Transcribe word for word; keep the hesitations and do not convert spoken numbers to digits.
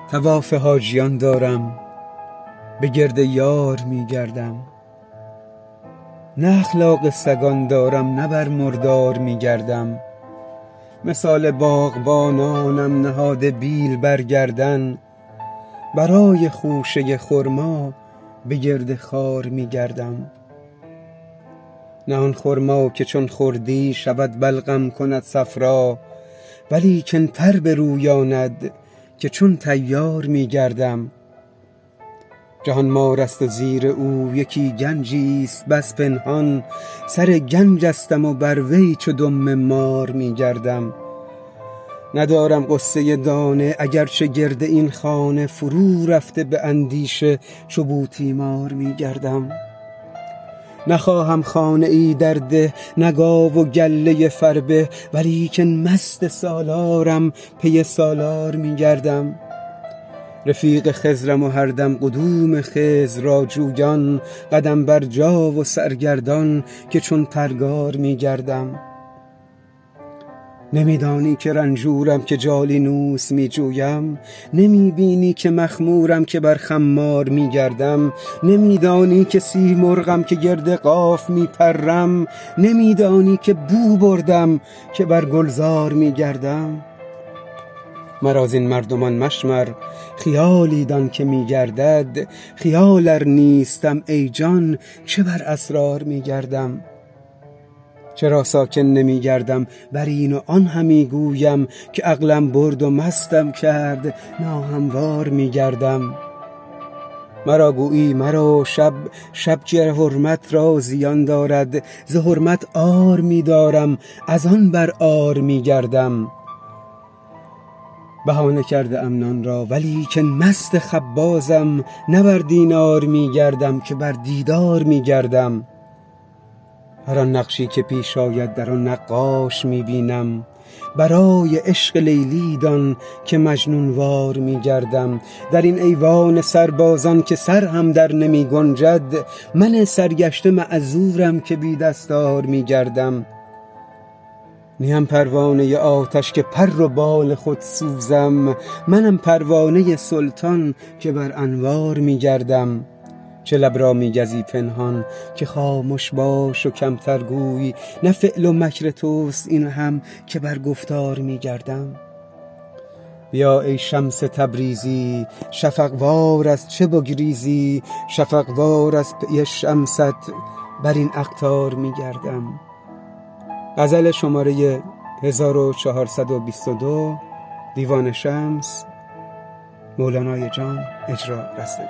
طواف حاجیان دارم، به گرد یار می گردم. نه اخلاق سگان دارم، نه بر مردار می گردم. مثال باغبانانم نهاده بیل برگردن، برای خوشه خرما به گرد خار می گردم. نه آن خرما که چون خوردی شود بلغم کند صفرا، ولیکن پر برویاند که چون طیار می گردم. جهان مار است و زیر او یکی گنجی است بس پنهان، سر گنج استم و بر وی چو دم مار می گردم. ندارم غصه دانه اگرچه گرد این خانه، فرو رفته به اندیشه چو بوتیمار می گردم. نخواهم خانه ای در ده، نه گاو و گله فربه، ولیکن مست سالارم پی سالار می گردم. رفیق خضرم و هر دم قدوم خضر را جویان، قدم بر جا و سرگردان که چون پرگار می گردم. نمیدانی که رنجورم که جالینوس می جویم؟ نمی بینی که مخمورم که بر خمار می گردم؟ نمیدانی که سیمرغم که گرد قاف می پرم؟ نمیدانی که بو بردم که بر گلزار می گردم؟ مرا زین مردمان مشمر، خیالی دان که می گردد. خیال ار نیستم ای جان چه بر اسرار می گردم؟ چرا ساکن نمی گردم بر این و آن همی گویم، که عقلم برد و مستم کرد ناهموار می گردم. مرا گویی مرو شب، شب که حرمت را زیان دارد، ز حرمت عار می دارم از آن بر عار می گردم. بهانه کرده ام نان را ولیکن مست خبازم، نه بر دینار می گردم که بر دیدار می گردم. هر آن نقشی که پیش آید در آن نقاش می بینم، برای عشق لیلی دان که مجنون وار می گردم. در این ایوان سربازان که سر هم در نمی گنجد، من سرگشته معذورم که بی دستار می گردم. نیم پروانه آتش که پر و بال خود سوزم، منم پروانه سلطان که بر انوار می گردم. چه لب را می گزی پنهان که خاموش باش و کمتر گوی، نه فعل و مکر توست این هم که بر گفتار می گردم. بیا ای شمس تبریزی، شفق وار از چه بگریزی؟ شفق وار از پی شمست بر این اقطار می گردم. غزل شماره هزار و چهارصد و بیست و دو، دیوان شمس، مولانای جان، اجرا رستگار.